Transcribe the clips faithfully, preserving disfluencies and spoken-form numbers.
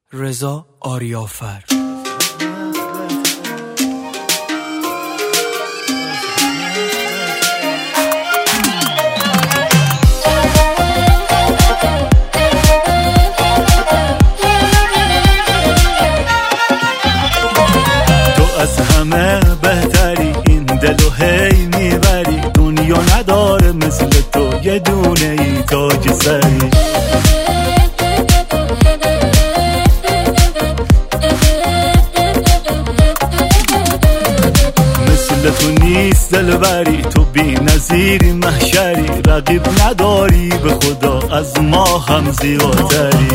رضا آریافر. تو از همه بهتری، این دلو هی میبری، دنیا نداره مثل تو یه دونه ای تاج سری. مثل تو نیست دلبری، تو بی نظیری محشری، رقیب نداری به خدا از ما هم زیباتری.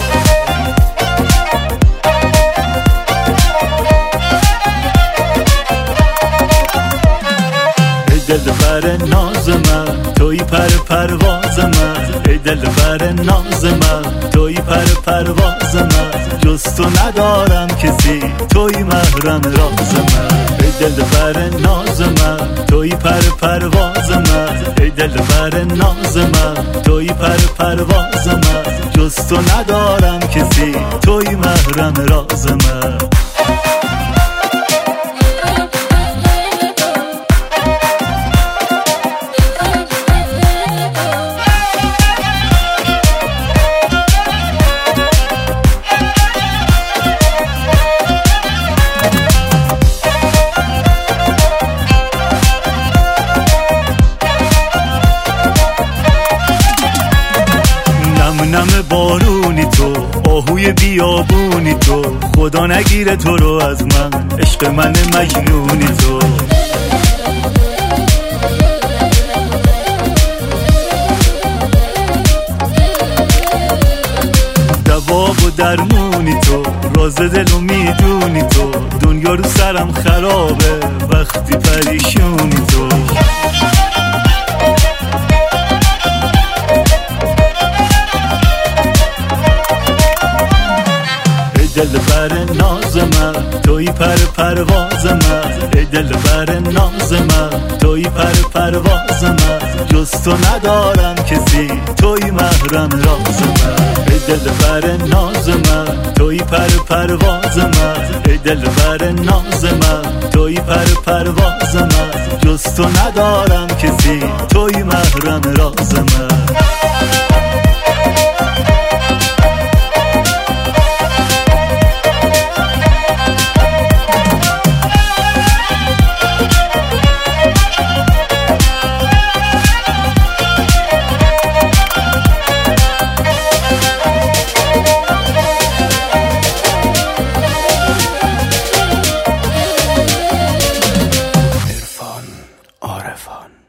دلبر ناز من توی پر پرواز من، ای دلبر ناز من توی پر پرواز من، جز تو ندارم کسی توی محرم راز من. ای دلبر ناز من توی پر پرواز من، ای دلبر ناز من توی پر پرواز من، جز تو ندارم کسی توی محرم راز من. نم بارونی تو، آهوی بیابونی تو، خدا نگیره تو رو از من، عشق من مجنونی تو. دواب و درمونی تو، راز دلو میدونی تو، دنیا رو سرم خرابه وقتی پریشونی تو. دلبر ناز من توی پر پرواز من، ای دلبر ناز من توی پر پرواز من، جز تو ندارم کسی توی محرم راز من. ای دلبر ناز من توی پر پرواز من، ای دلبر ناز من توی پر پرواز من، جز تو ندارم کسی توی محرم راز من. عرفان عارفان.